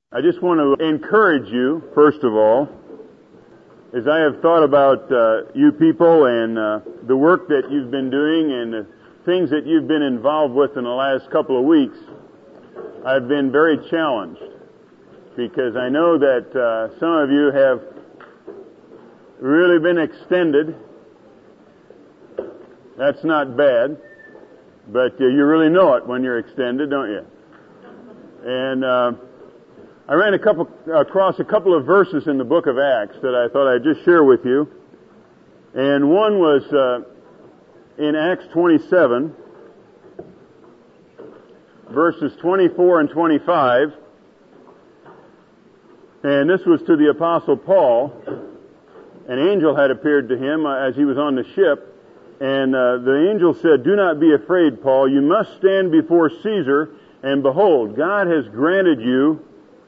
I just want to encourage you, first of all, as I have thought about you people and the work that you've been doing and the things that you've been involved with in the last couple of weeks. I've been very challenged because I know that some of you have really been extended. That's not bad, but you really know it when you're extended, don't you? And I ran across a couple of verses in the book of Acts that I thought I'd just share with you. And one was in Acts 27, verses 24 and 25. And this was to the Apostle Paul. An angel had appeared to him as he was on the ship. And the angel said, "Do not be afraid, Paul. You must stand before Caesar. And behold, God has granted you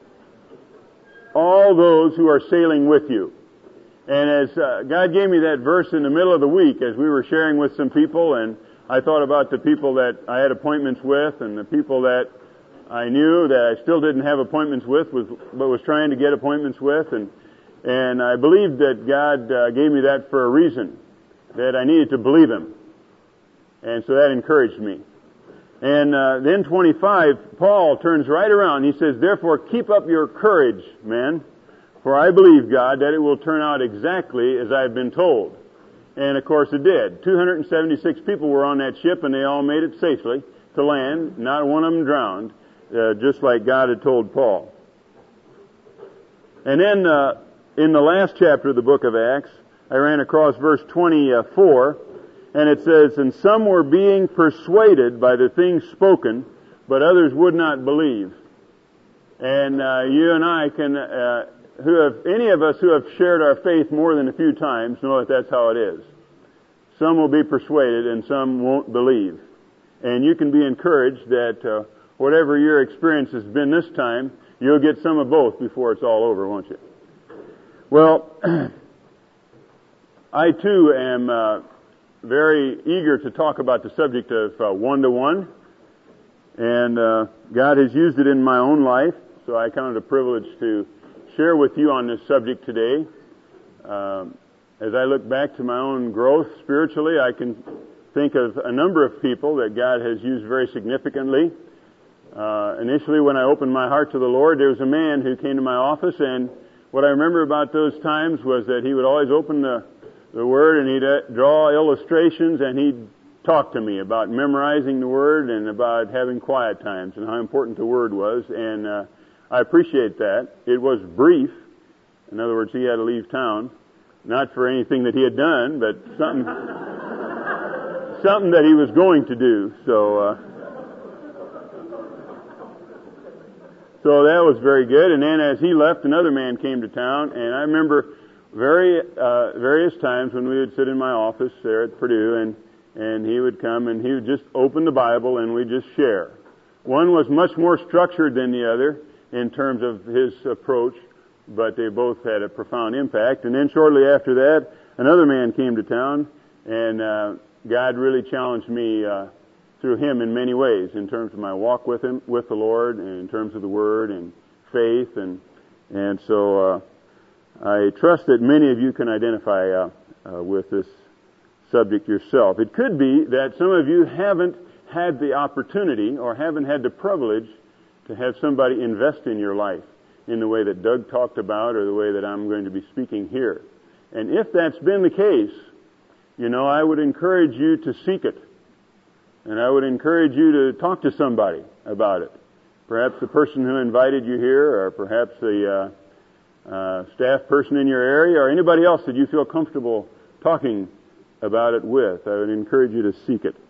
all those who are sailing with you." And as God gave me that verse in the middle of the week as we were sharing with some people, and I thought about the people that I had appointments with and the people that I knew that I still didn't have appointments with, but was trying to get appointments with, and I believed that God gave me that for a reason, that I needed to believe Him. And so that encouraged me. And then 25, Paul turns right around. He says, "Therefore keep up your courage, men, for I believe, God, that it will turn out exactly as I have been told." And of course it did. 276 people were on that ship, and they all made it safely to land. Not one of them drowned, just like God had told Paul. And then in the last chapter of the book of Acts, I ran across verse 24, and it says, "And some were being persuaded by the things spoken, but others would not believe." And you and I can, any of us who have shared our faith more than a few times, know that that's how it is. Some will be persuaded and some won't believe. And you can be encouraged that whatever your experience has been this time, you'll get some of both before it's all over, won't you? Well, I too am very eager to talk about the subject of one-to-one. And God has used it in my own life, so I count it a privilege to share with you on this subject today. As I look back to my own growth spiritually, I can think of a number of people that God has used very significantly. Initially, when I opened my heart to the Lord, there was a man who came to my office, and what I remember about those times was that he would always open the Word, and he'd draw illustrations, and he'd talk to me about memorizing the Word and about having quiet times and how important the Word was, and I appreciate that. It was brief. In other words, he had to leave town, not for anything that he had done, but something that he was going to do. So that was very good. And then as he left, another man came to town, and I remember various times when we would sit in my office there at Purdue, and he would come and he would just open the Bible and we'd just share. One was much more structured than the other in terms of his approach, but they both had a profound impact. And then shortly after that, another man came to town, and God really challenged me through him in many ways, in terms of my walk with him, with the Lord, and in terms of the Word and faith, and so I trust that many of you can identify with this subject yourself. It could be that some of you haven't had the opportunity or haven't had the privilege to have somebody invest in your life in the way that Doug talked about or the way that I'm going to be speaking here. And if that's been the case, I would encourage you to seek it. And I would encourage you to talk to somebody about it. Perhaps the person who invited you here, or perhaps the staff person in your area, or anybody else that you feel comfortable talking about it with. I would encourage you to seek it.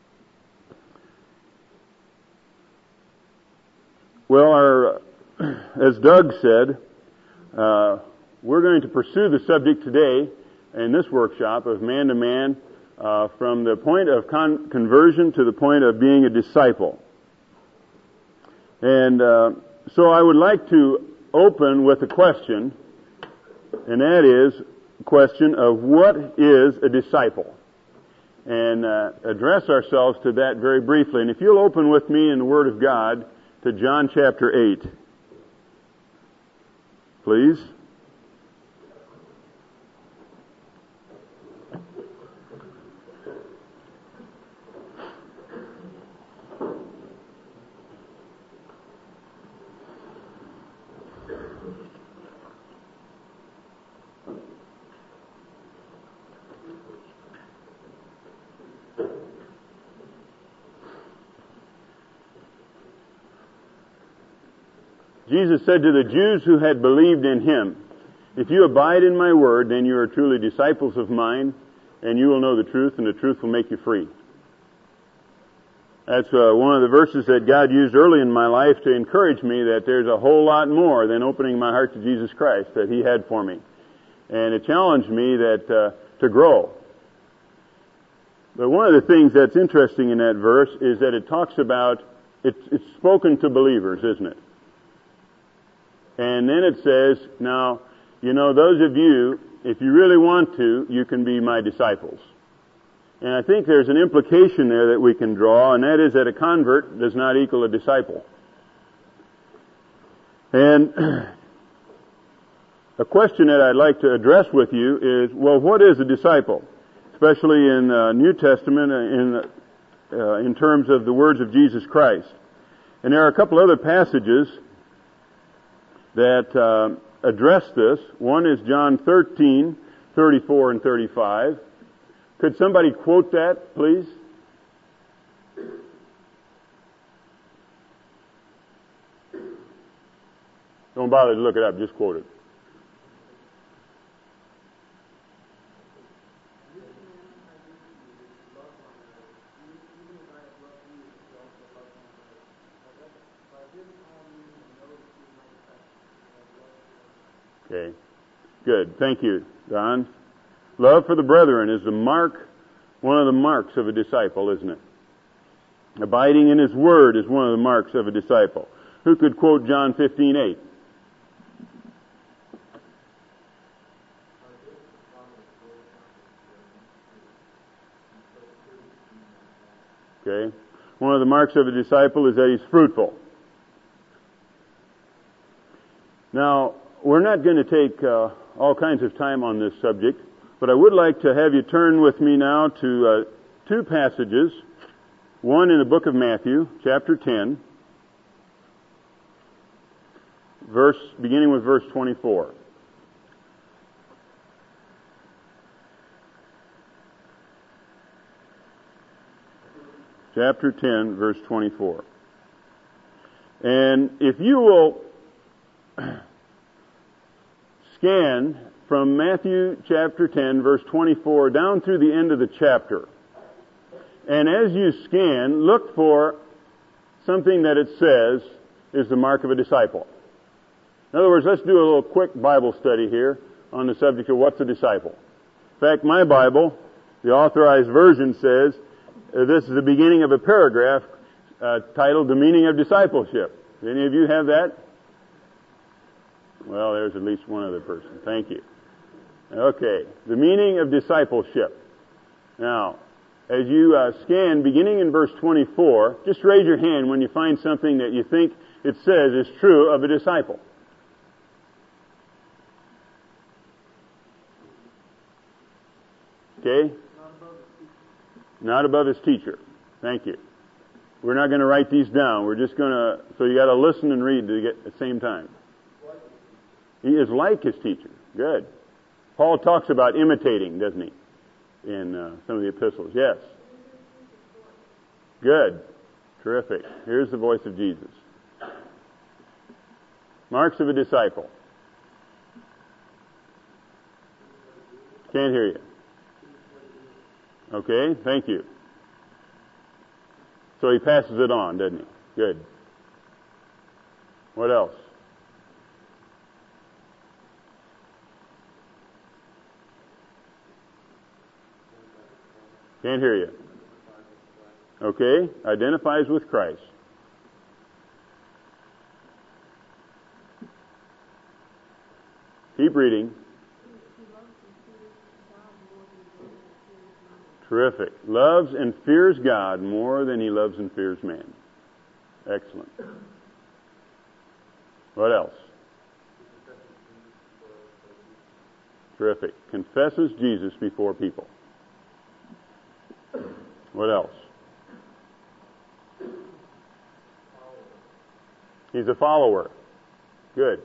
Well, as Doug said, we're going to pursue the subject today in this workshop of man-to-man from the point of conversion to the point of being a disciple. And so I would like to open with a question, and that is the question of what is a disciple, and address ourselves to that very briefly. And if you'll open with me in the Word of God to John chapter 8. please. Jesus said to the Jews who had believed in Him, "If you abide in my word, then you are truly disciples of mine, and you will know the truth, and the truth will make you free." That's one of the verses that God used early in my life to encourage me that there's a whole lot more than opening my heart to Jesus Christ that He had for me. And it challenged me that to grow. But one of the things that's interesting in that verse is that it talks about, it's spoken to believers, isn't it? And then it says, now, you know, those of you, if you really want to, you can be my disciples. And I think there's an implication there that we can draw, and that is that a convert does not equal a disciple. And a question that I'd like to address with you is, well, what is a disciple? Especially in the New Testament, in terms of the words of Jesus Christ. And there are a couple other passages that address this. One is John 13:34 and 35. Could somebody quote that, please? Don't bother to look it up, just quote it. Okay. Good. Thank you, Don. Love for the brethren is one of the marks of a disciple, isn't it? Abiding in His Word is one of the marks of a disciple. Who could quote John 15:8? Okay. One of the marks of a disciple is that he's fruitful. Now, we're not going to take all kinds of time on this subject, but I would like to have you turn with me now to two passages. One in the book of Matthew, chapter 10, beginning with verse 24. Chapter 10, verse 24. And if you will scan from Matthew chapter 10, verse 24, down through the end of the chapter. And as you scan, look for something that it says is the mark of a disciple. In other words, let's do a little quick Bible study here on the subject of what's a disciple. In fact, my Bible, the Authorized Version, says this is the beginning of a paragraph titled "The Meaning of Discipleship." Do any of you have that? Well, there's at least one other person. Thank you. Okay. The meaning of discipleship. Now, as you scan, beginning in verse 24, just raise your hand when you find something that you think it says is true of a disciple. Okay? Not above his teacher. Thank you. We're not going to write these down. We're just going to, so you got to listen and read at the same time. He is like his teacher. Good. Paul talks about imitating, doesn't he? In some of the epistles. Yes. Good. Terrific. Here's the voice of Jesus. Marks of a disciple. Can't hear you. Okay, thank you. So he passes it on, doesn't he? Good. What else? Can't hear you. Okay, identifies with Christ. Keep reading. Terrific. Loves and fears God more than he loves and fears man. Excellent. What else? Terrific. Confesses Jesus before people. What else? He's a follower. Good.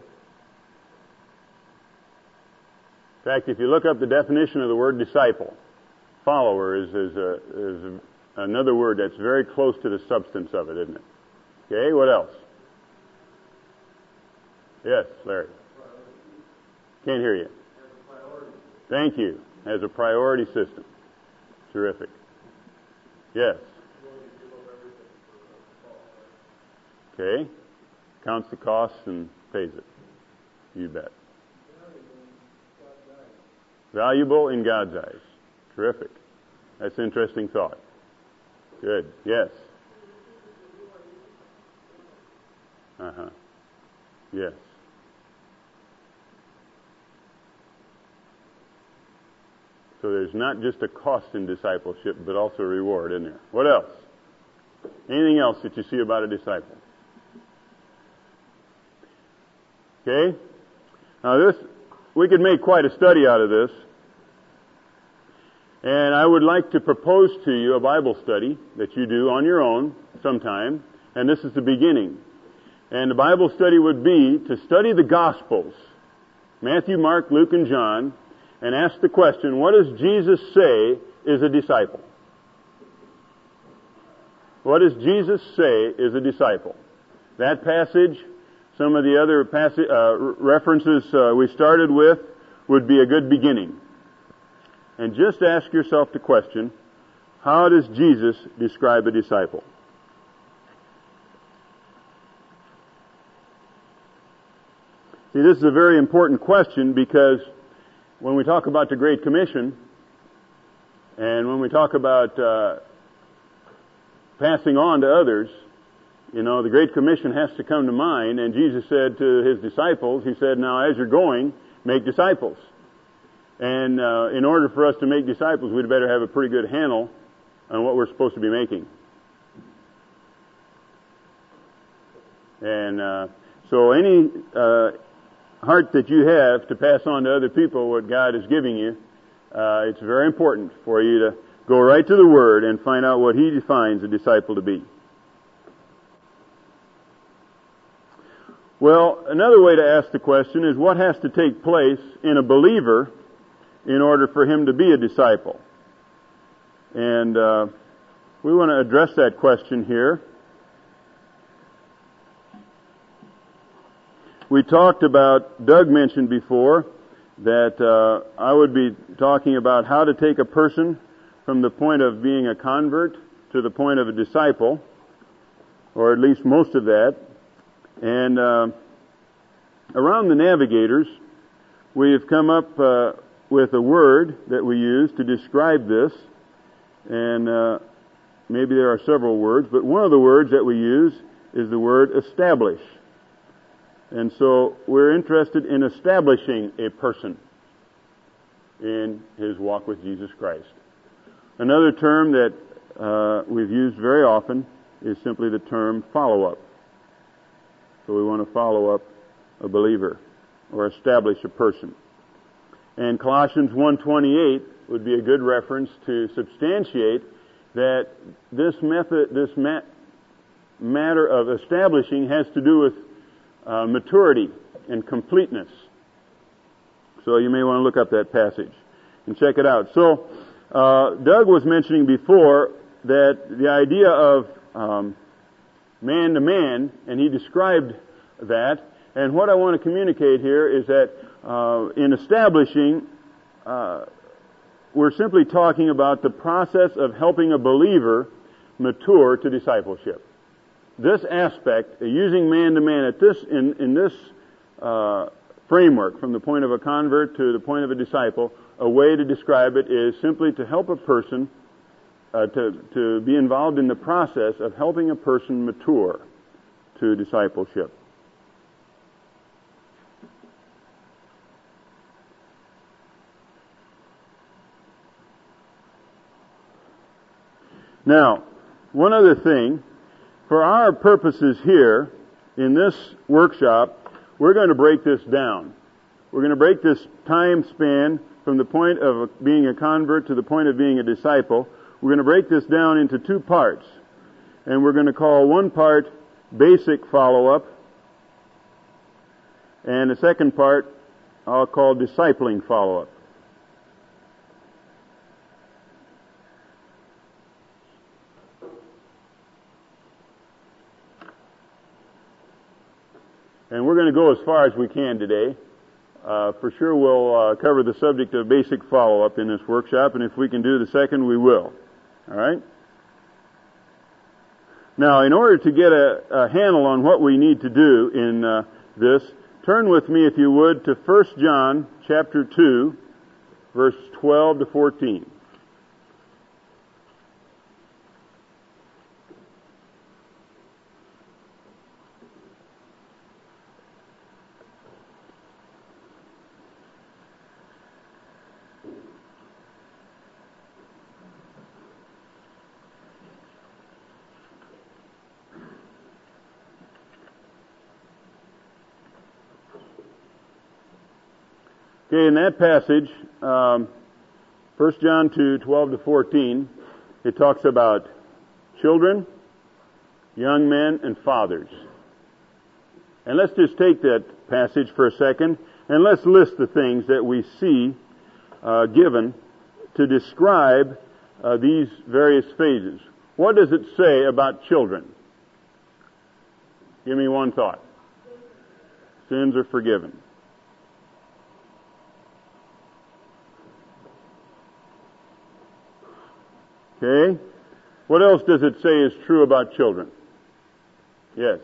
In fact, if you look up the definition of the word disciple, follower is another word that's very close to the substance of it, isn't it? Okay, what else? Yes, Larry. Can't hear you. Thank you. Has a priority system. Terrific. Yes. Okay. Counts the costs and pays it. You bet. Valuable in God's eyes. Terrific. That's an interesting thought. Good. Yes. Uh-huh. Yes. So there's not just a cost in discipleship, but also a reward in there. What else? Anything else that you see about a disciple? Okay? Now we could make quite a study out of this. And I would like to propose to you a Bible study that you do on your own sometime. And this is the beginning. And the Bible study would be to study the Gospels, Matthew, Mark, Luke, and John, and ask the question, what does Jesus say is a disciple? What does Jesus say is a disciple? That passage, some of the other references we started with, would be a good beginning. And just ask yourself the question, how does Jesus describe a disciple? See, this is a very important question because when we talk about the Great Commission, and when we talk about passing on to others, the Great Commission has to come to mind, and Jesus said to His disciples, He said, now as you're going, make disciples. And in order for us to make disciples, we'd better have a pretty good handle on what we're supposed to be making. And so any heart that you have to pass on to other people what God is giving you, it's very important for you to go right to the Word and find out what He defines a disciple to be. Well, another way to ask the question is what has to take place in a believer in order for him to be a disciple? And we want to address that question here. We talked about, Doug mentioned before, that I would be talking about how to take a person from the point of being a convert to the point of a disciple, or at least most of that. And around the Navigators, we have come up with a word that we use to describe this. And maybe there are several words, but one of the words that we use is the word establish. And so we're interested in establishing a person in his walk with Jesus Christ. Another term that we've used very often is simply the term follow-up. So we want to follow up a believer or establish a person. And Colossians 1:28 would be a good reference to substantiate that this matter of establishing has to do with maturity and completeness. So you may want to look up that passage and check it out. So Doug was mentioning before that the idea of man to man, and he described that. And what I want to communicate here is that in establishing, we're simply talking about the process of helping a believer mature to discipleship. This aspect, using man to man at this in this framework, from the point of a convert to the point of a disciple, a way to describe it is simply to help a person to be involved in the process of helping a person mature to discipleship. Now, one other thing, for our purposes here in this workshop, we're going to break this down. we're going to break this time span from the point of being a convert to the point of being a disciple. We're going to break this down into two parts. And we're going to call one part basic follow-up, and the second part I'll call discipling follow-up. And we're going to go as far as we can today. For sure we'll cover the subject of basic follow-up in this workshop, and if we can do the second, we will. All right? Now, in order to get a handle on what we need to do in this, turn with me, if you would, to 1 John chapter 2, verse 12 to 14. Okay, in that passage, 1 John 2, 12 to 14, it talks about children, young men, and fathers. And let's just take that passage for a second, and let's list the things that we see given to describe these various phases. What does it say about children? Give me one thought. Sins are forgiven. Okay. What else does it say is true about children? Yes.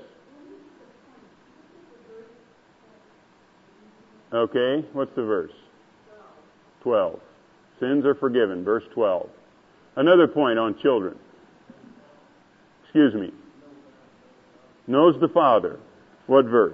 Okay. What's the verse? 12. Sins are forgiven. Verse 12. Another point on children. Excuse me. Knows the Father. What verse?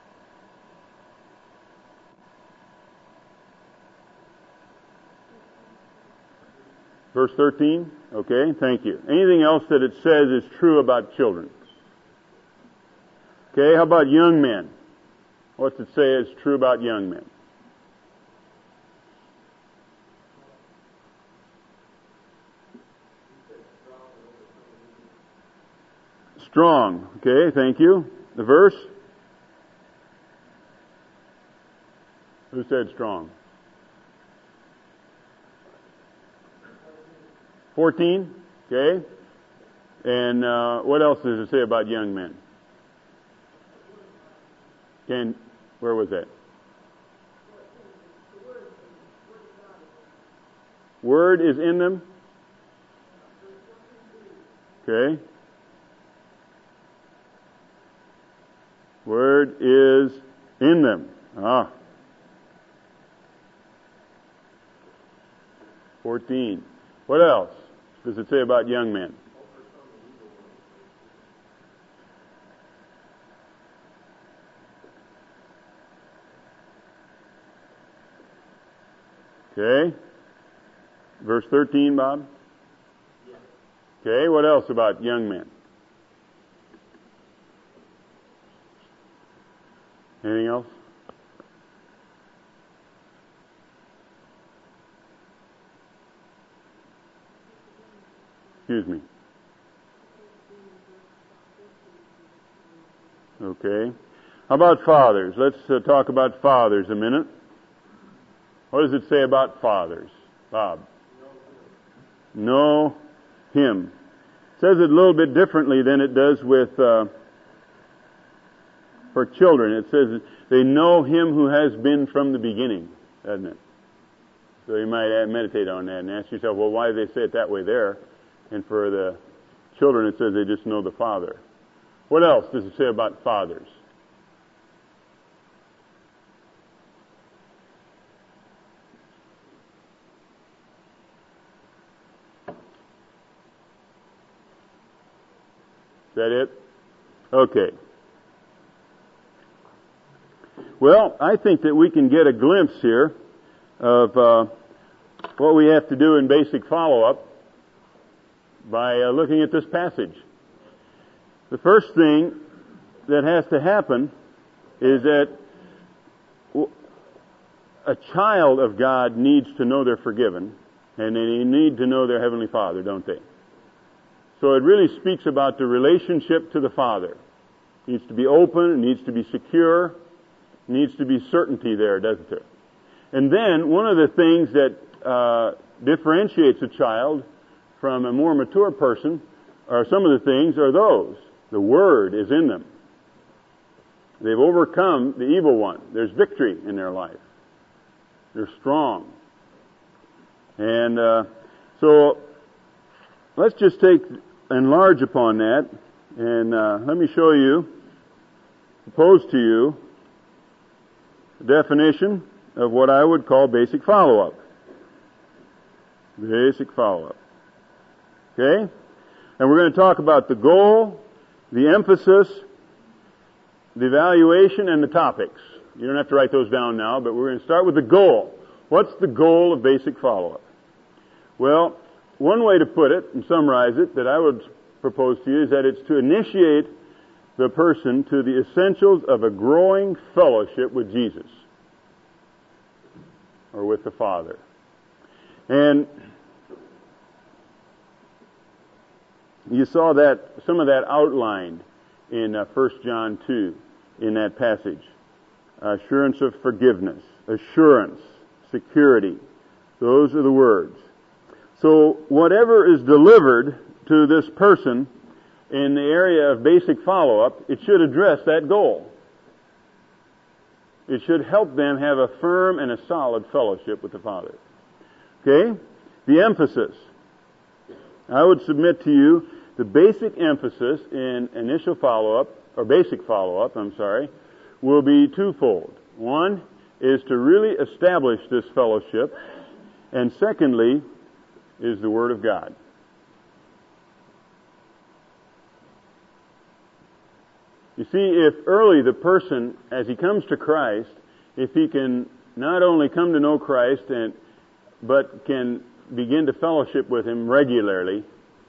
Verse 13? Okay, thank you. Anything else that it says is true about children? Okay, how about young men? What's it say is true about young men? Strong. Okay, thank you. The verse? Who said strong? 14, okay. And what else does it say about young men? Where was that? Word is in them. Okay. Word is in them. 14. What else does it say about young men? Okay. Verse 13, Bob? Okay, what else about young men? Anything else? Excuse me. Okay. How about fathers? Let's talk about fathers a minute. What does it say about fathers? Bob? Know Him. It says it a little bit differently than it does with for children. It says they know Him who has been from the beginning, doesn't it? So you might meditate on that and ask yourself, well, why do they say it that way there? And for the children, it says they just know the Father. What else does it say about fathers? Is that it? Okay. Well, I think that we can get a glimpse here of what we have to do in basic follow-up by looking at this passage. The first thing that has to happen is that a child of God needs to know they're forgiven, and they need to know their Heavenly Father, don't they? So it really speaks about the relationship to the Father. It needs to be open, it needs to be secure, it needs to be certainty there, doesn't there? And then, one of the things that differentiates a child from a more mature person, or some of the things, are those. The Word is in them. They've overcome the evil one. There's victory in their life. They're strong. And so, let's just enlarge upon that, and let me show you, propose to you, the definition of what I would call basic follow-up. Basic follow-up. Okay? And we're going to talk about the goal, the emphasis, the evaluation, and the topics. You don't have to write those down now, but we're going to start with the goal. What's the goal of basic follow-up? Well, one way to put it and summarize it that I would propose to you is that it's to initiate the person to the essentials of a growing fellowship with Jesus or with the Father. And you saw that some of that outlined in 1 John 2 in that passage. Assurance of forgiveness, assurance, security. Those are the words. So whatever is delivered to this person in the area of basic follow-up, it should address that goal. It should help them have a firm and a solid fellowship with the Father. Okay? The emphasis. I would submit to you the basic emphasis in initial follow-up, or basic follow-up, will be twofold. One is to really establish this fellowship, and secondly is the Word of God. You see, if early the person, as he comes to Christ, if he can not only come to know Christ, but can begin to fellowship with Him regularly,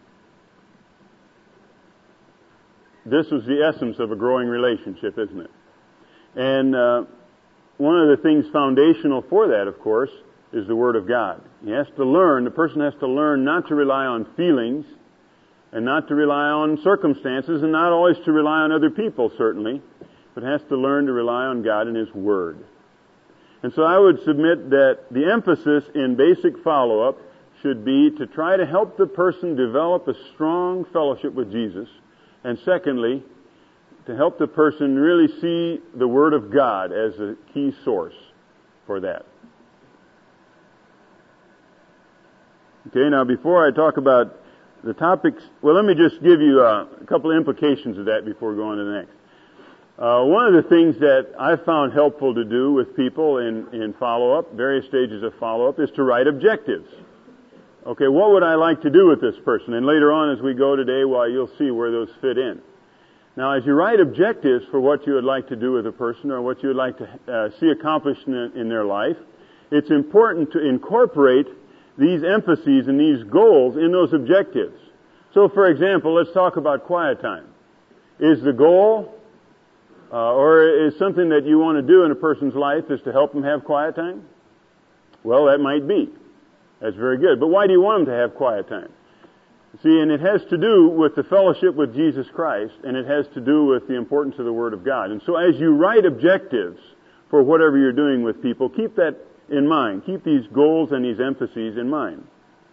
this was the essence of a growing relationship, isn't it? And one of the things foundational for that, of course, is the Word of God. The person has to learn not to rely on feelings, and not to rely on circumstances, and not always to rely on other people, certainly, but has to learn to rely on God and His Word. And so I would submit that the emphasis in basic follow-up should be to try to help the person develop a strong fellowship with Jesus, and secondly, to help the person really see the Word of God as a key source for that. Okay, now before I talk about the topics, well, let me just give you a couple of implications of that before we go on to the next. One of the things that I've found helpful to do with people in follow-up, various stages of follow-up, is to write objectives. Okay, what would I like to do with this person? And later on as we go today, well, you'll see where those fit in. Now, as you write objectives for what you would like to do with a person or what you would like to see accomplished in their life, it's important to incorporate these emphases and these goals in those objectives. So, for example, let's talk about quiet time. Is the goal, or is something that you want to do in a person's life is to help them have quiet time? Well, that might be. That's very good. But why do you want them to have quiet time? See, and it has to do with the fellowship with Jesus Christ, and it has to do with the importance of the Word of God. And so as you write objectives for whatever you're doing with people, keep that in mind. Keep these goals and these emphases in mind.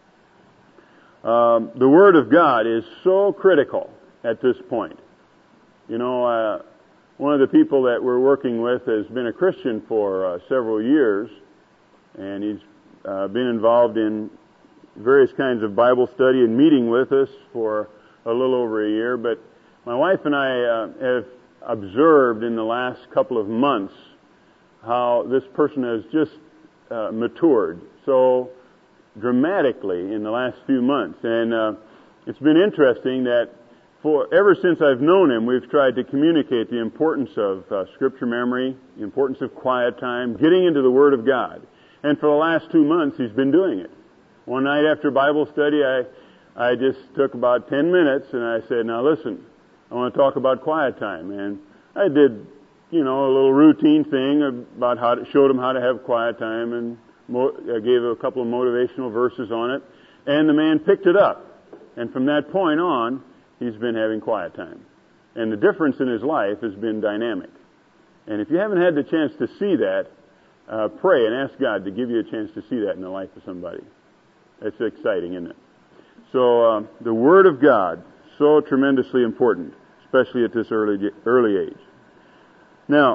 The Word of God is so critical at this point. You know, one of the people that we're working with has been a Christian for several years, and he's been involved in various kinds of Bible study and meeting with us for a little over a year. But my wife and I have observed in the last couple of months how this person has just matured so dramatically in the last few months. And it's been interesting that ever since I've known him, we've tried to communicate the importance of Scripture memory, the importance of quiet time, getting into the Word of God. And for the last 2 months, he's been doing it. One night after Bible study, I just took about 10 minutes and I said, now listen, I want to talk about quiet time. And I did a little routine thing about showed him how to have quiet time, and gave a couple of motivational verses on it. And the man picked it up. And from that point on, he's been having quiet time. And the difference in his life has been dynamic. And if you haven't had the chance to see that, pray and ask God to give you a chance to see that in the life of somebody. It's exciting, isn't it? So the Word of God, so tremendously important, especially at this early age. Now,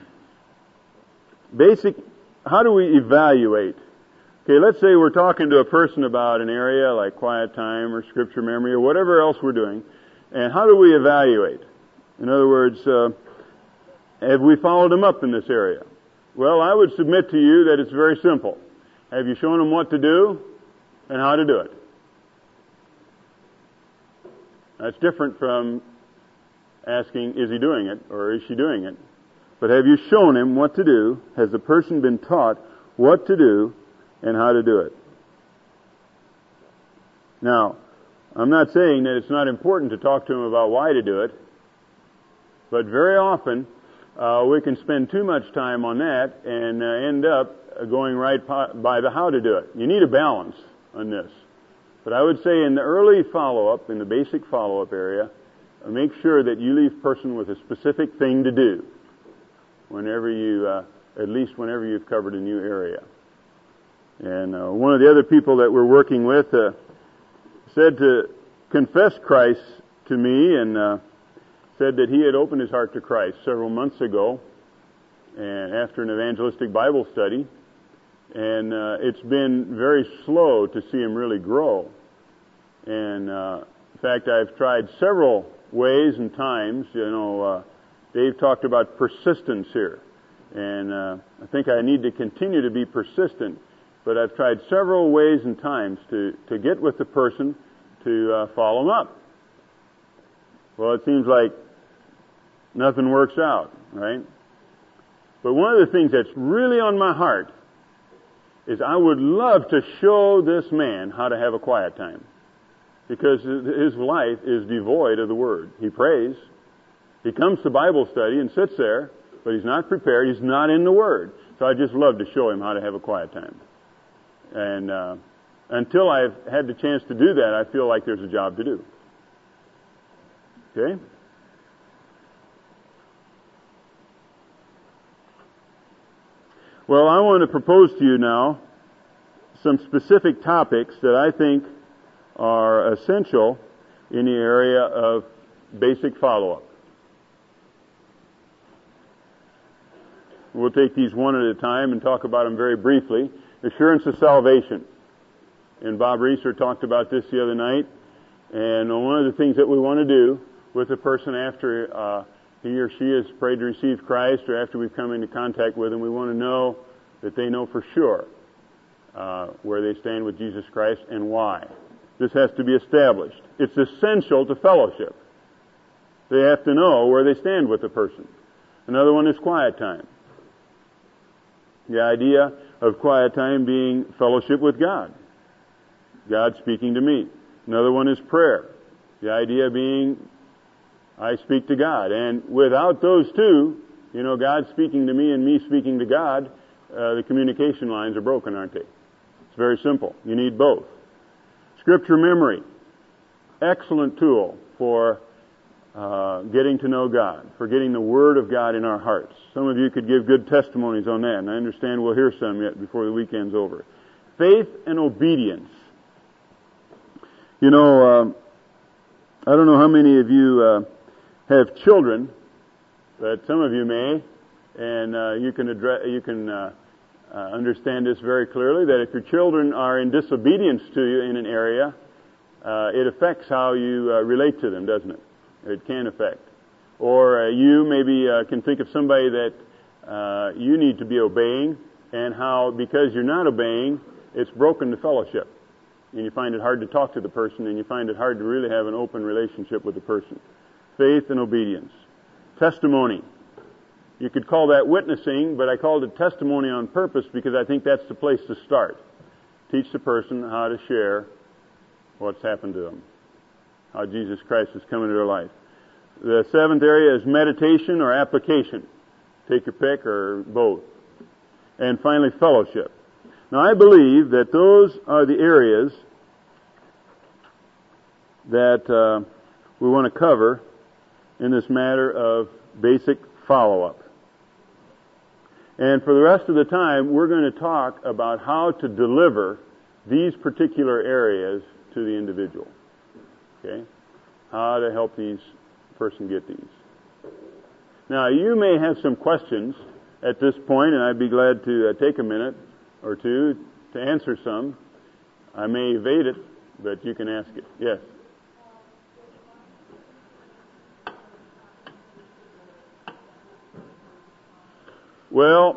how do we evaluate? Okay, let's say we're talking to a person about an area like quiet time or scripture memory or whatever else we're doing, and how do we evaluate? In other words, have we followed them up in this area? Well, I would submit to you that it's very simple. Have you shown them what to do and how to do it? That's different from asking, is he doing it or is she doing it? But have you shown him what to do? Has the person been taught what to do and how to do it? Now, I'm not saying that it's not important to talk to him about why to do it, but very often we can spend too much time on that and end up going right by the how to do it. You need a balance on this. But I would say in the early follow-up, in the basic follow-up area, make sure that you leave person with a specific thing to do whenever you've covered a new area. And one of the other people that we're working with said to confess Christ to me, and said that he had opened his heart to Christ several months ago, and after an evangelistic Bible study, and it's been very slow to see him really grow. And in fact, I've tried several ways and times. Dave talked about persistence here, and I think I need to continue to be persistent. But I've tried several ways and times to get with the person to follow him up. Well, it seems like nothing works out, right? But one of the things that's really on my heart is I would love to show this man how to have a quiet time, because his life is devoid of the Word. He prays. He comes to Bible study and sits there, but he's not prepared. He's not in the Word. So I just love to show him how to have a quiet time. And until I've had the chance to do that, I feel like there's a job to do. Okay? Well, I want to propose to you now some specific topics that I think are essential in the area of basic follow-up. We'll take these one at a time and talk about them very briefly. Assurance of salvation. And Bob Reeser talked about this the other night. And one of the things that we want to do with a person after he or she has prayed to receive Christ, or after we've come into contact with them, we want to know that they know for sure where they stand with Jesus Christ and why. This has to be established. It's essential to fellowship. They have to know where they stand with the person. Another one is quiet time. The idea of quiet time being fellowship with God. God speaking to me. Another one is prayer. The idea being I speak to God. And without those two, God speaking to me and me speaking to God, the communication lines are broken, aren't they? It's very simple. You need both. Scripture memory. Excellent tool for getting to know God, for getting the Word of God in our hearts. Some of you could give good testimonies on that, and I understand we'll hear some yet before the weekend's over. Faith and obedience. I don't know how many of you have children, but some of you may, and you can understand this very clearly, that if your children are in disobedience to you in an area, it affects how you relate to them, doesn't it? It can affect. Or you maybe can think of somebody that you need to be obeying, and how, because you're not obeying, it's broken the fellowship. And you find it hard to talk to the person, and you find it hard to really have an open relationship with the person. Faith and obedience. Testimony. You could call that witnessing, but I called it testimony on purpose because I think that's the place to start. Teach the person how to share what's happened to them, how Jesus Christ has come into their life. The seventh area is meditation or application. Take your pick or both. And finally, fellowship. Now, I believe that those are the areas that we want to cover in this matter of basic follow-up. And for the rest of the time, we're going to talk about how to deliver these particular areas to the individual. Okay? How to help these person get these. Now, you may have some questions at this point, and I'd be glad to take a minute or two to answer some. I may evade it, but you can ask it. Yes? Well,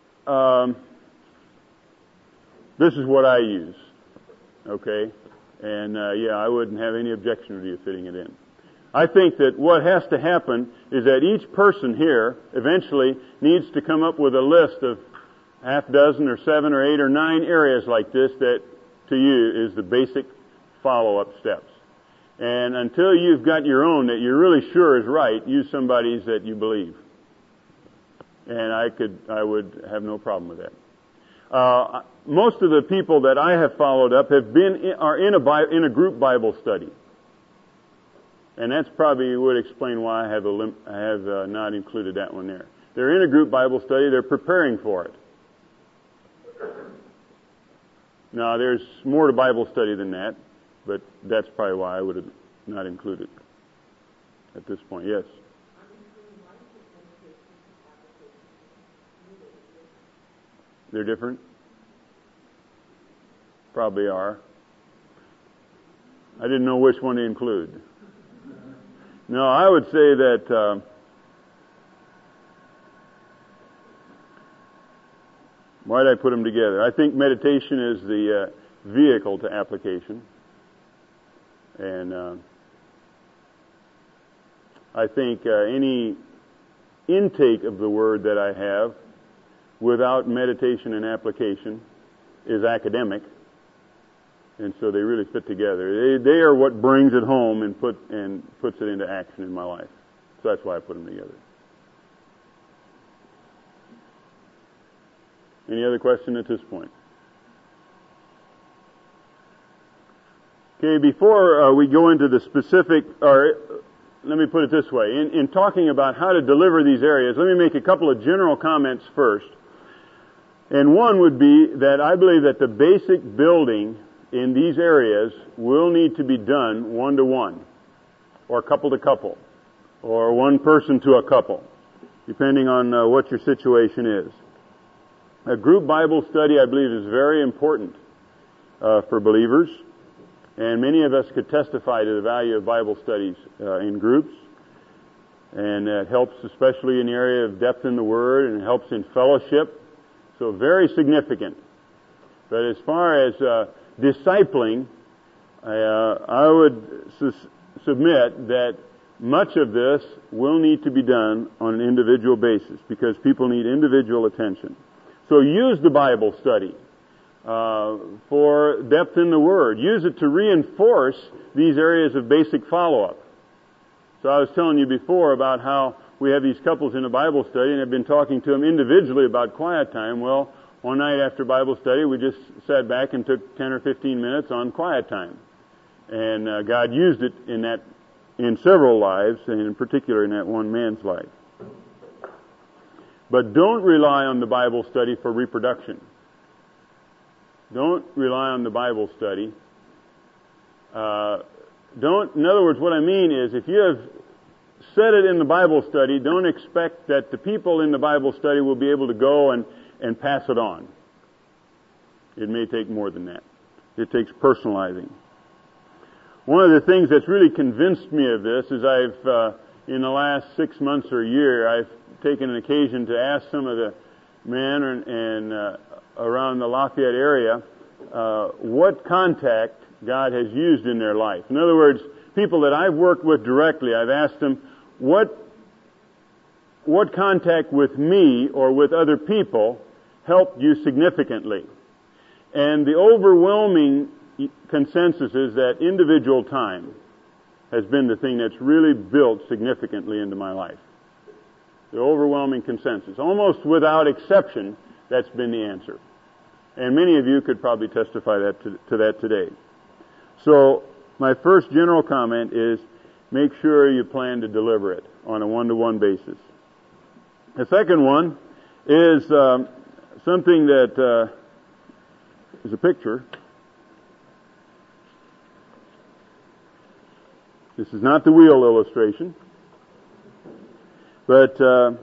this is what I use, okay? And, I wouldn't have any objection to you fitting it in. I think that what has to happen is that each person here eventually needs to come up with a list of half dozen or 7 or 8 or 9 areas like this that, to you, is the basic follow-up steps. And until you've got your own that you're really sure is right, use somebody's that you believe. And I would have no problem with that. Most of the people that I have followed up are in a group Bible study, and that's probably would explain why I have not included that one there. They're in a group Bible study. They're preparing for it. Now, there's more to Bible study than that, but that's probably why I would have not included it at this point. Yes. They're different? Probably are. I didn't know which one to include. No, I would say that why did I put them together? I think meditation is the vehicle to application. And I think any intake of the Word that I have without meditation and application is academic, and so they really fit together. They are what brings it home and puts it into action in my life. So that's why I put them together. Any other question at this point? Okay, before we go into the specific, or let me put it this way. In talking about how to deliver these areas, let me make a couple of general comments first. And one would be that I believe that the basic building in these areas will need to be done one-to-one, or couple-to-couple, or one person to a couple, depending on what your situation is. A group Bible study, I believe, is very important for believers, and many of us could testify to the value of Bible studies in groups, and it helps especially in the area of depth in the Word, and it helps in fellowship. So very significant. But as far as discipling, I would submit that much of this will need to be done on an individual basis because people need individual attention. So use the Bible study for depth in the Word. Use it to reinforce these areas of basic follow-up. So I was telling you before about how we have these couples in a Bible study, and I've been talking to them individually about quiet time. Well, one night after Bible study, we just sat back and took 10 or 15 minutes on quiet time. And God used it in several lives, and in particular in that one man's life. But don't rely on the Bible study for reproduction. Don't rely on the Bible study. In other words, what I mean is, if you have said it in the Bible study, don't expect that the people in the Bible study will be able to go and pass it on. It may take more than that. It takes personalizing. One of the things that's really convinced me of this is I've, in the last 6 months or a year, I've taken an occasion to ask some of the men and around the Lafayette area what contact God has used in their life. In other words, people that I've worked with directly, I've asked them, what contact with me or with other people helped you significantly? And the overwhelming consensus is that individual time has been the thing that's really built significantly into my life. The overwhelming consensus. Almost without exception, that's been the answer. And many of you could probably testify to that today. So, my first general comment is, make sure you plan to deliver it on a one-to-one basis. The second one is something that is a picture. This is not the wheel illustration. But some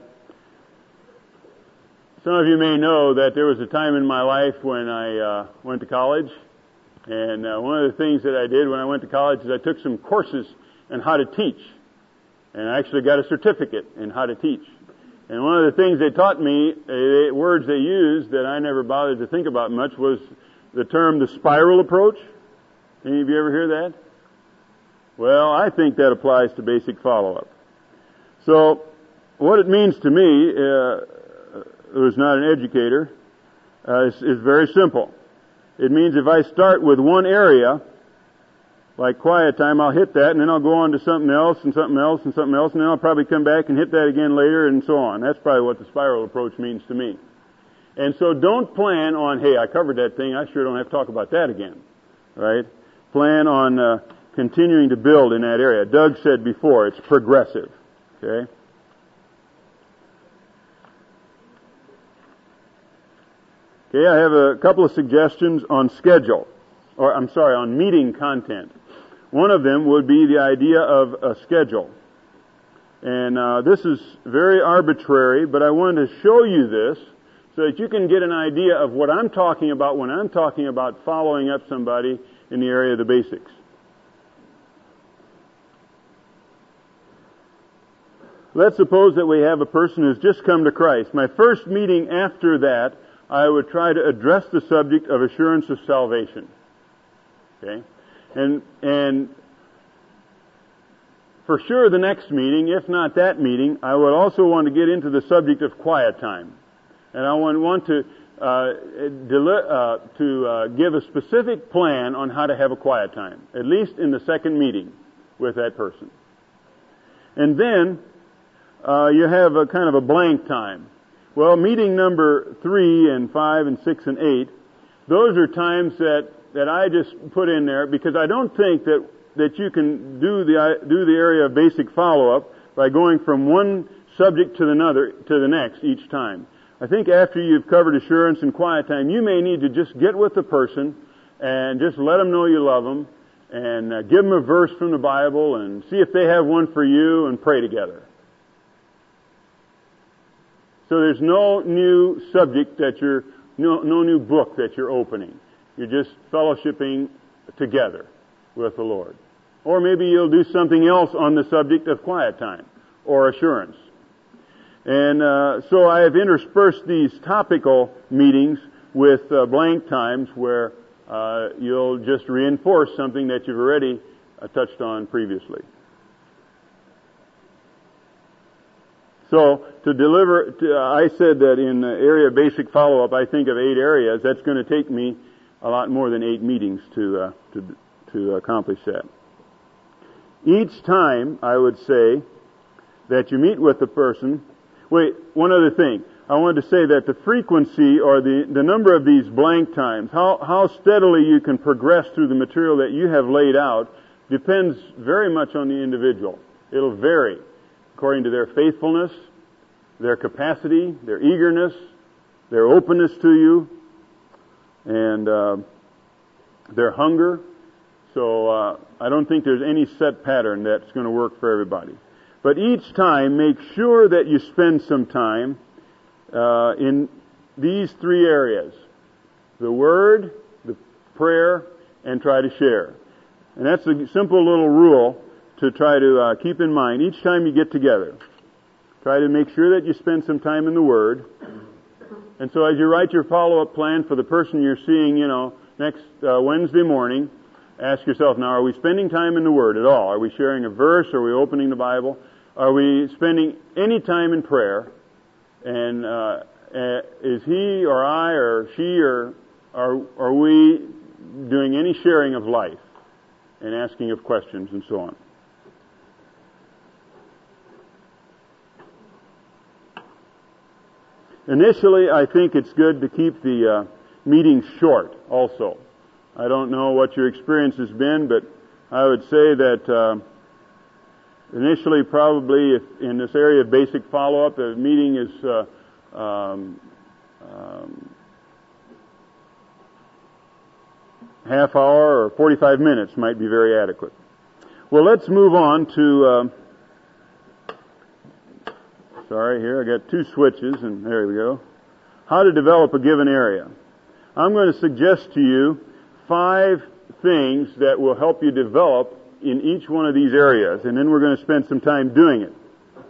of you may know that there was a time in my life when I went to college. And one of the things that I did when I went to college is I took some courses on how to teach. And I actually got a certificate in how to teach. And one of the things they taught me, words they used that I never bothered to think about much, was the term the spiral approach. Any of you ever hear that? Well, I think that applies to basic follow-up. So, what it means to me, who's not an educator, is very simple. It means if I start with one area, like quiet time, I'll hit that, and then I'll go on to something else, and something else, and something else, and then I'll probably come back and hit that again later, and so on. That's probably what the spiral approach means to me. And so don't plan on, hey, I covered that thing, I sure don't have to talk about that again. Right? Plan on continuing to build in that area. Doug said before, it's progressive. Okay? Okay, I have a couple of suggestions on on meeting content. One of them would be the idea of a schedule. And this is very arbitrary, but I wanted to show you this so that you can get an idea of what I'm talking about when I'm talking about following up somebody in the area of the basics. Let's suppose that we have a person who's just come to Christ. My first meeting after that, I would try to address the subject of assurance of salvation. Okay? And for sure the next meeting, if not that meeting, I would also want to get into the subject of quiet time. And I would want to give a specific plan on how to have a quiet time, at least in the second meeting with that person. And then you have a kind of a blank time. Well, meeting number 3 and 5 and 6 and 8, those are times that I just put in there because I don't think that you can do the area of basic follow-up by going from one subject to the next each time. I think after you've covered assurance and quiet time, you may need to just get with the person and just let them know you love them and give them a verse from the Bible and see if they have one for you and pray together. So there's no new subject no new book that you're opening. You're just fellowshipping together with the Lord. Or maybe you'll do something else on the subject of quiet time or assurance. And so I have interspersed these topical meetings with blank times where you'll just reinforce something that you've already touched on previously. So, I said that in the area of basic follow-up, I think of 8 areas. That's going to take me a lot more than 8 meetings to accomplish that. Each time, I would say, that you meet with the person... Wait, one other thing. I wanted to say that the frequency or the number of these blank times, how steadily you can progress through the material that you have laid out, depends very much on the individual. It'll vary according to their faithfulness, their capacity, their eagerness, their openness to you, and their hunger. So I don't think there's any set pattern that's going to work for everybody. But each time, make sure that you spend some time in these 3 areas. The Word, the prayer, and try to share. And that's a simple little rule to try to keep in mind each time you get together. Try to make sure that you spend some time in the Word. And so as you write your follow-up plan for the person you're seeing, next Wednesday morning, ask yourself, now, are we spending time in the Word at all? Are we sharing a verse? Are we opening the Bible? Are we spending any time in prayer? And is he or I or she or are we doing any sharing of life and asking of questions and so on? Initially, I think it's good to keep the meetings short also. I don't know what your experience has been, but I would say that initially, probably, if in this area of basic follow-up, the meeting is half hour or 45 minutes might be very adequate. Well, let's move on to, here I got two switches, and there we go. How to develop a given area. I'm going to suggest to you 5 things that will help you develop in each one of these areas, and then we're going to spend some time doing it.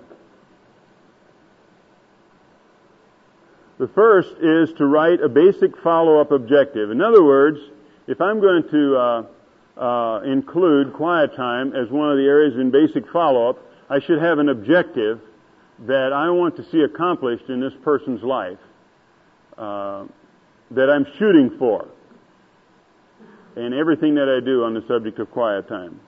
The first is to write a basic follow-up objective. In other words, if I'm going to include quiet time as one of the areas in basic follow-up, I should have an objective that I want to see accomplished in this person's life, that I'm shooting for, in everything that I do on the subject of quiet time.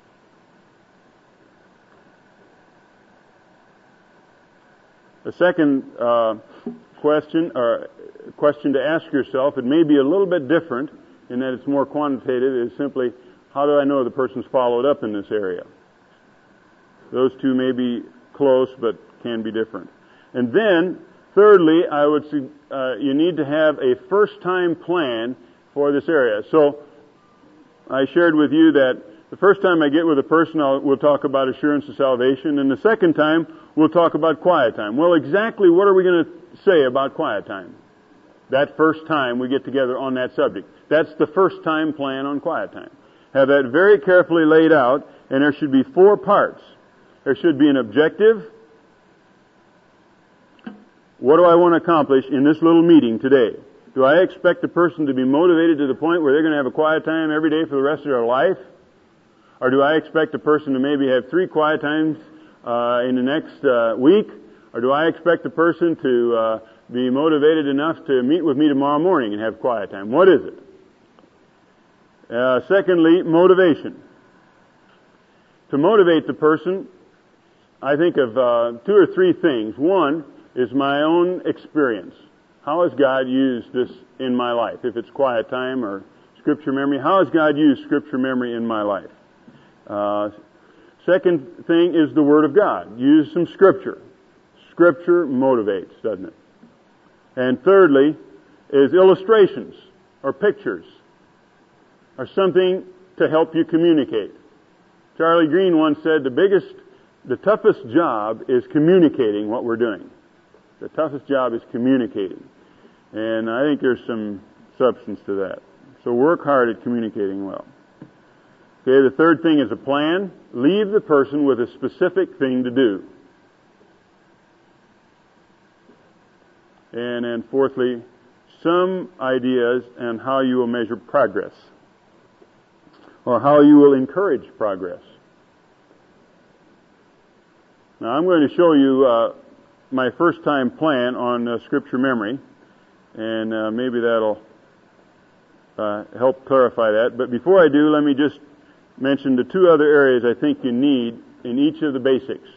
The second question to ask yourself, it may be a little bit different in that it's more quantitative, is simply, how do I know the person's followed up in this area? Those two may be close, but can be different. And then, thirdly, I would you need to have a first-time plan for this area. So, I shared with you that the first time I get with a person, we'll talk about assurance of salvation, and the second time, we'll talk about quiet time. Well, exactly what are we going to say about quiet time? That first time we get together on that subject. That's the first time plan on quiet time. Have that very carefully laid out, and there should be 4 parts. There should be an objective. What do I want to accomplish in this little meeting today? Do I expect the person to be motivated to the point where they're going to have a quiet time every day for the rest of their life? Or do I expect a person to maybe have 3 quiet times in the next week? Or do I expect the person to be motivated enough to meet with me tomorrow morning and have quiet time? What is it? Secondly, motivation. To motivate the person, I think of 2 or 3 things. One is my own experience. How has God used this in my life? If it's quiet time or Scripture memory, how has God used Scripture memory in my life? Second thing is the Word of God. Use some Scripture. Scripture motivates, doesn't it? And thirdly is illustrations or pictures or something to help you communicate. Charlie Green once said the toughest job is communicating what we're doing. The toughest job is communicating. And I think there's some substance to that. So work hard at communicating well. Okay, the third thing is a plan. Leave the person with a specific thing to do. And then fourthly, some ideas on how you will measure progress, or how you will encourage progress. Now I'm going to show you my first time plan on Scripture memory, and maybe that'll help clarify that. But before I do, let me just mention the 2 other areas I think you need in each of the basics.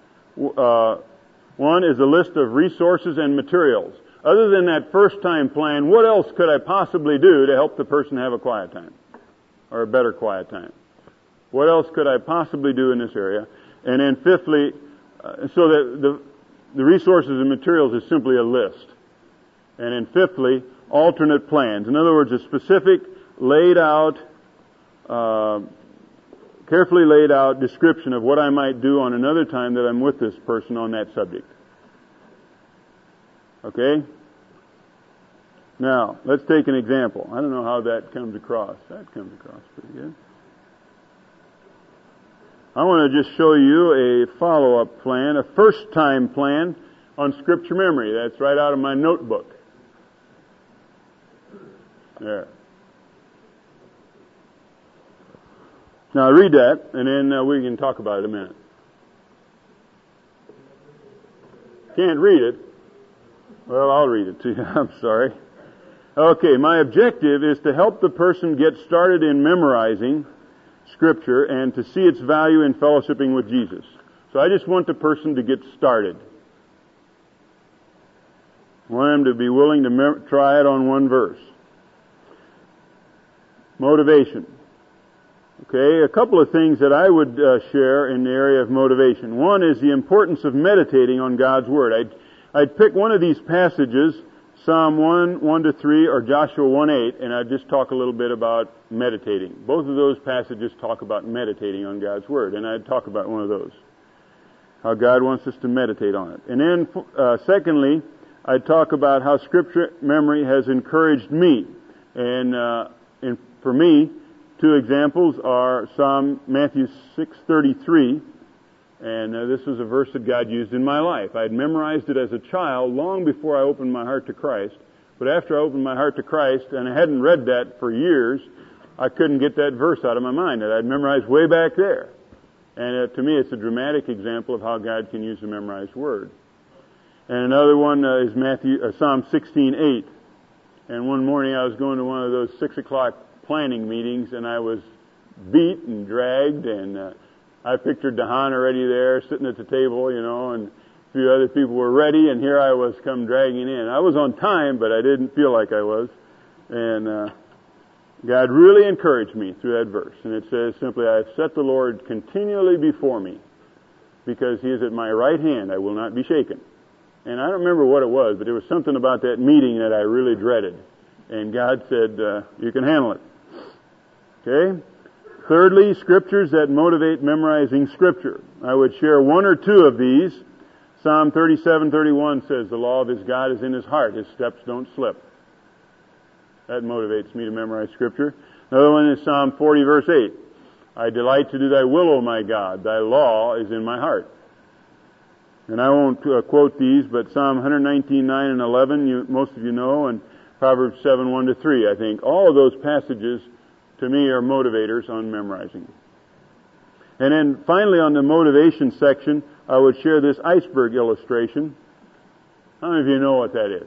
One is a list of resources and materials. Other than that first time plan, what else could I possibly do to help the person have a quiet time? Or a better quiet time? What else could I possibly do in this area? And then fifthly, so that the resources and materials is simply a list. And then fifthly, alternate plans. In other words, a specific, laid out, carefully laid out description of what I might do on another time that I'm with this person on that subject. Okay? Now, let's take an example. I don't know how that comes across. That comes across pretty good. I want to just show you a follow-up plan, a first-time plan on Scripture memory. That's right out of my notebook. There. Now read that, and then we can talk about it a minute. Can't read it? Well, I'll read it to you. I'm sorry. Okay, my objective is to help the person get started in memorizing Scripture and to see its value in fellowshipping with Jesus. So I just want the person to get started. I want them to be willing to try it on one verse. Motivation. Okay, a couple of things that I would share in the area of motivation. One is the importance of meditating on God's Word. I'd pick one of these passages, Psalm 1:1-3, or Joshua 1:8, and I'd just talk a little bit about meditating. Both of those passages talk about meditating on God's Word, and I'd talk about one of those. How God wants us to meditate on it. And then, secondly, I'd talk about how Scripture memory has encouraged me. And for me, two examples are Matthew 6:33, and this was a verse that God used in my life. I had memorized it as a child long before I opened my heart to Christ. But after I opened my heart to Christ, and I hadn't read that for years, I couldn't get that verse out of my mind that I'd memorized way back there. And to me, it's a dramatic example of how God can use a memorized word. And another one is Psalm 16:8. And one morning I was going to one of those 6 o'clock planning meetings, and I was beat and dragged, and I pictured DeHaan already there, sitting at the table, and a few other people were ready, and here I was come dragging in. I was on time, but I didn't feel like I was. And God really encouraged me through that verse. And it says simply, I have set the Lord continually before me, because He is at my right hand, I will not be shaken. And I don't remember what it was, but there was something about that meeting that I really dreaded. And God said, you can handle it. Okay? Thirdly, scriptures that motivate memorizing Scripture. I would share one or two of these. Psalm 37:31 says, the law of his God is in his heart, his steps don't slip. That motivates me to memorize Scripture. Another one is Psalm 40, verse 8. I delight to do thy will, O my God. Thy law is in my heart. And I won't quote these, but Psalm 119:9 and 11, most of you know, and Proverbs 7:1-3. I think all of those passages, to me, are motivators on memorizing. And then finally, on the motivation section, I would share this iceberg illustration. How many of you know what that is?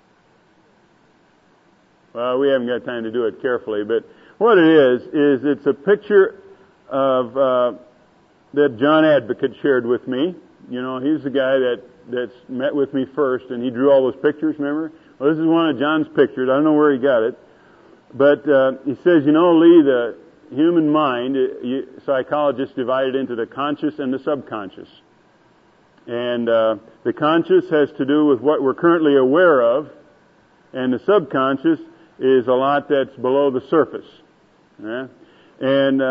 Well, we haven't got time to do it carefully, but what it is it's a picture of that John Advocate shared with me. He's the guy that's met with me first, and he drew all those pictures, remember? Well, this is one of John's pictures. I don't know where he got it. But he says, Lee, the human mind, psychologists divide it into the conscious and the subconscious. And the conscious has to do with what we're currently aware of, and the subconscious is a lot that's below the surface. Yeah? And,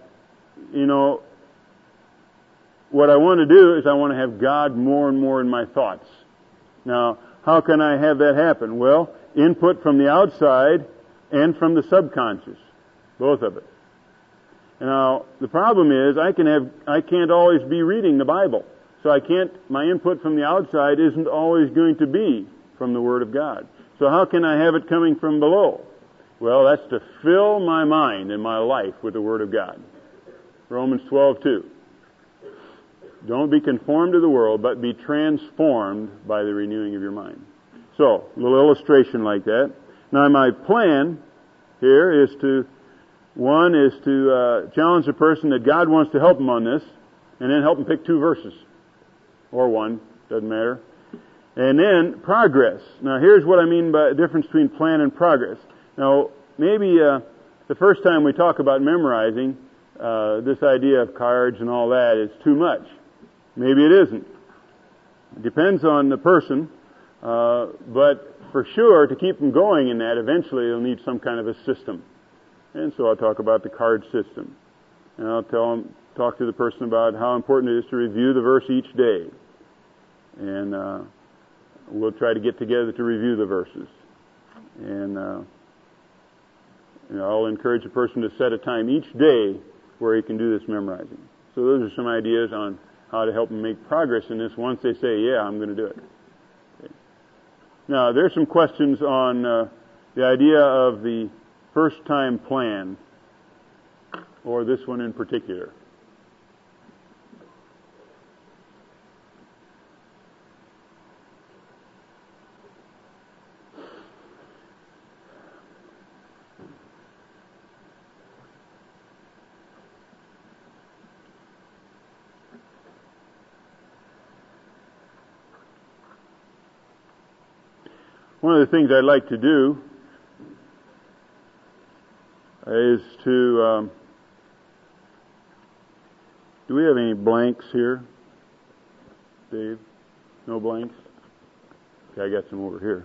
what I want to do is I want to have God more and more in my thoughts. Now, how can I have that happen? Well, input from the outside and from the subconscious, both of it. Now, the problem is I can't always be reading the Bible. So my input from the outside isn't always going to be from the Word of God. So how can I have it coming from below? Well, that's to fill my mind and my life with the Word of God. Romans 12:2. Don't be conformed to the world, but be transformed by the renewing of your mind. So, a little illustration like that. Now, my plan here is to challenge the person that God wants to help him on this, and then help him pick 2 verses. Or 1, doesn't matter. And then, progress. Now, here's what I mean by the difference between plan and progress. Now, maybe the first time we talk about memorizing, this idea of cards and all that is too much. Maybe it isn't. It depends on the person, but for sure, to keep them going in that, eventually they'll need some kind of a system. And so I'll talk about the card system. And I'll talk to the person about how important it is to review the verse each day. And we'll try to get together to review the verses. And I'll encourage a person to set a time each day where he can do this memorizing. So those are some ideas on how to help them make progress in this once they say, yeah, I'm going to do it. Okay. Now, there's some questions on the idea of the first-time plan, or this one in particular. One of the things I'd like to do is to, do we have any blanks here, Dave? No blanks? Okay, I got some over here.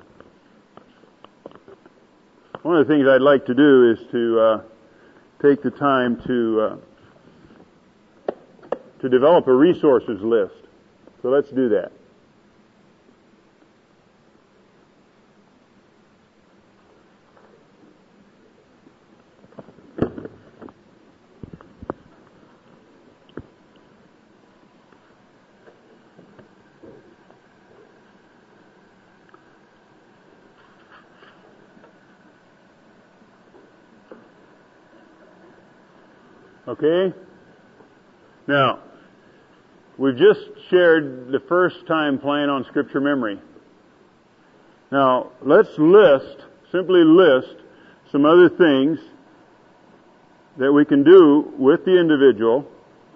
One of the things I'd like to do is to take the time to develop a resources list. So let's do that. Okay? Now, we've just shared the first time plan on Scripture memory. Now, let's simply list some other things that we can do with the individual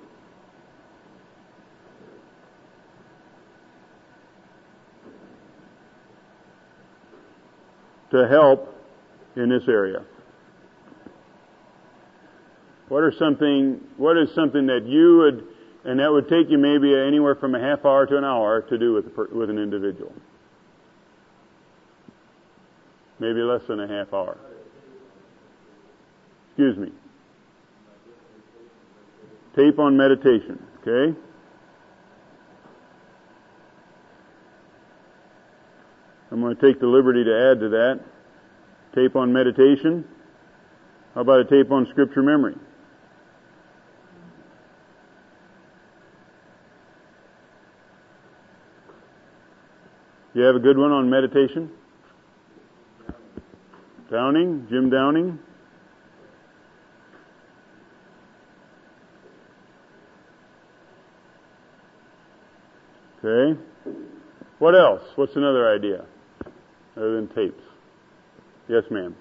to help in this area. What is something that you would, and that would take you maybe anywhere from a half hour to an hour to do with an individual? Maybe less than a half hour. Excuse me. Tape on meditation, okay? I'm going to take the liberty to add to that. Tape on meditation. How about a tape on Scripture memory? You have a good one on meditation? Downing? Jim Downing? Okay. What else? What's another idea other than tapes? Yes, ma'am.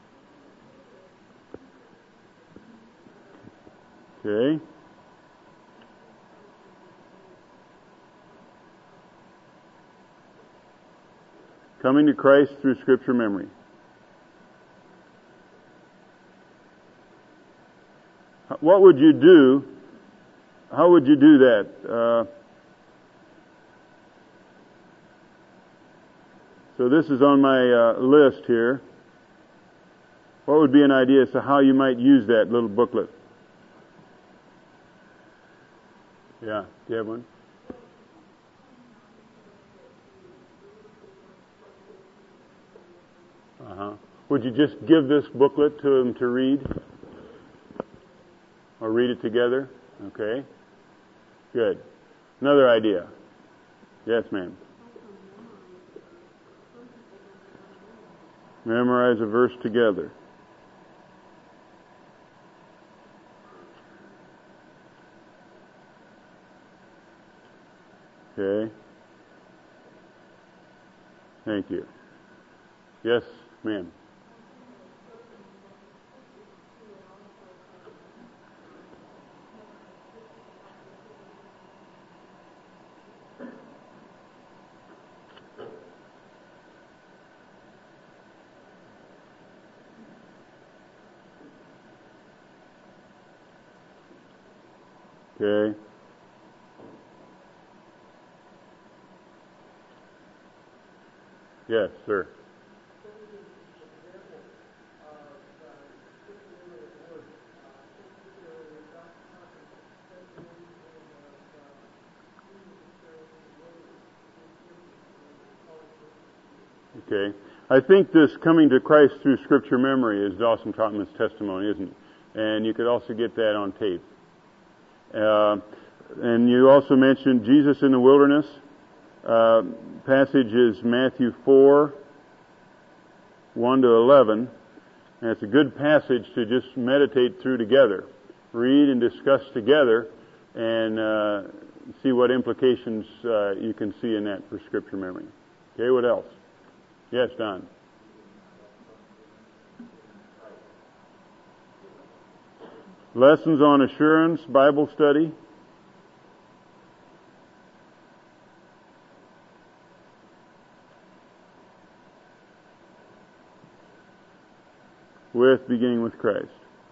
Okay. Coming to Christ through Scripture memory. What would you do? How would you do that? So this is on my list here. What would be an idea as to how you might use that little booklet? Yeah, do you have one? Would you just give this booklet to them to read? Or read it together? Okay. Good. Another idea. Yes, ma'am. Memorize a verse together. Okay. Thank you. Yes, ma'am. Okay. Yes, sir. Okay. I think this coming to Christ through Scripture memory is Dawson Trotman's testimony, isn't it? And you could also get that on tape. And you also mentioned Jesus in the wilderness. Passage is Matthew 4, 1 to 11. And it's a good passage to just meditate through together. Read and discuss together and see what implications you can see in that for Scripture memory. Okay, what else? Yes, Don. Lessons on assurance, Bible study. with beginning with Christ.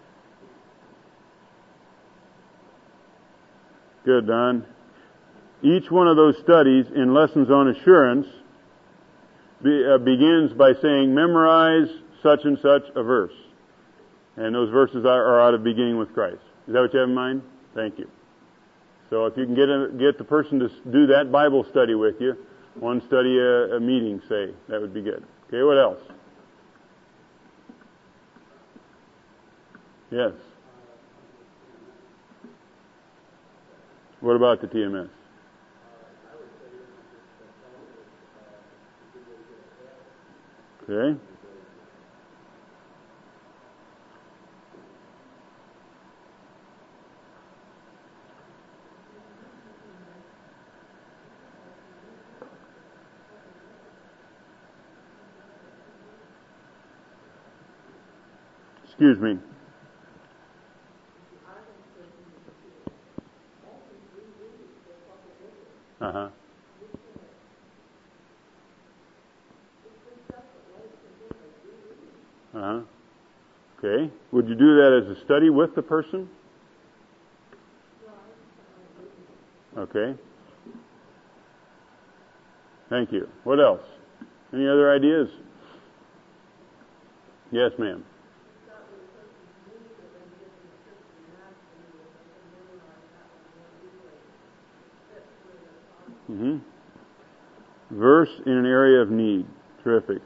Good, Don. Each one of those studies in Lessons on Assurance begins by saying, memorize such and such a verse. And those verses are out of beginning with Christ. Is that what you have in mind? Thank you. So if you can get the person to do that Bible study with you, one study a meeting, say, that would be good. Okay, what else? Yes. What about the TMS? Okay. Excuse me. Uh-huh. Uh-huh. Okay. Would you do that as a study with the person? Okay. Thank you. What else? Any other ideas? Yes, ma'am. Mm-hmm. Verse in an area of need. Terrific.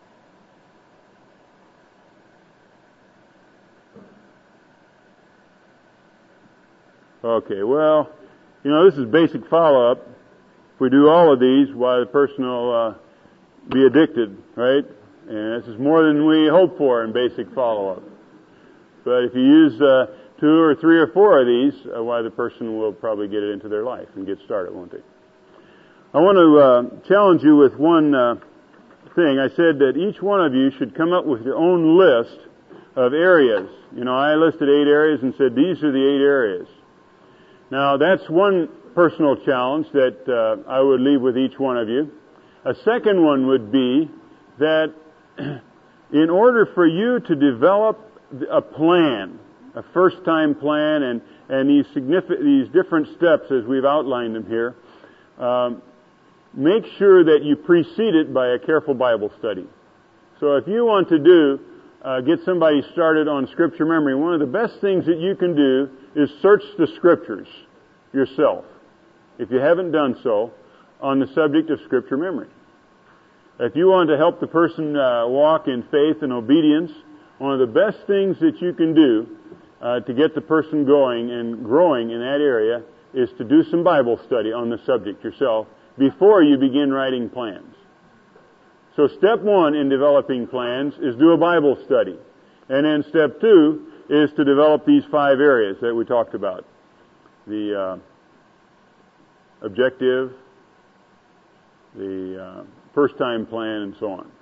Okay, well, this is basic follow-up. If we do all of these, why the person will be addicted, right? And this is more than we hope for in basic follow-up. But if you use 2 or 3 or 4 of these, why the person will probably get it into their life and get started, won't they? I want to challenge you with one thing. I said that each one of you should come up with your own list of areas. I listed 8 areas and said these are the 8 areas. Now, that's one personal challenge that I would leave with each one of you. A second one would be that in order for you to develop a plan, a first-time plan, and these different steps as we've outlined them here, make sure that you precede it by a careful Bible study. So if you want to get somebody started on Scripture memory, one of the best things that you can do is search the Scriptures yourself, if you haven't done so, on the subject of Scripture memory. If you want to help the person walk in faith and obedience, one of the best things that you can do to get the person going and growing in that area is to do some Bible study on the subject yourself before you begin writing plans. So step 1 in developing plans is do a Bible study. And then step 2 is to develop these 5 areas that we talked about. The objective, the first-time plan, and so on.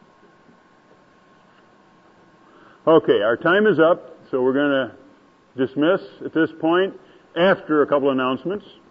Okay, our time is up, so we're going to dismiss at this point after a couple announcements.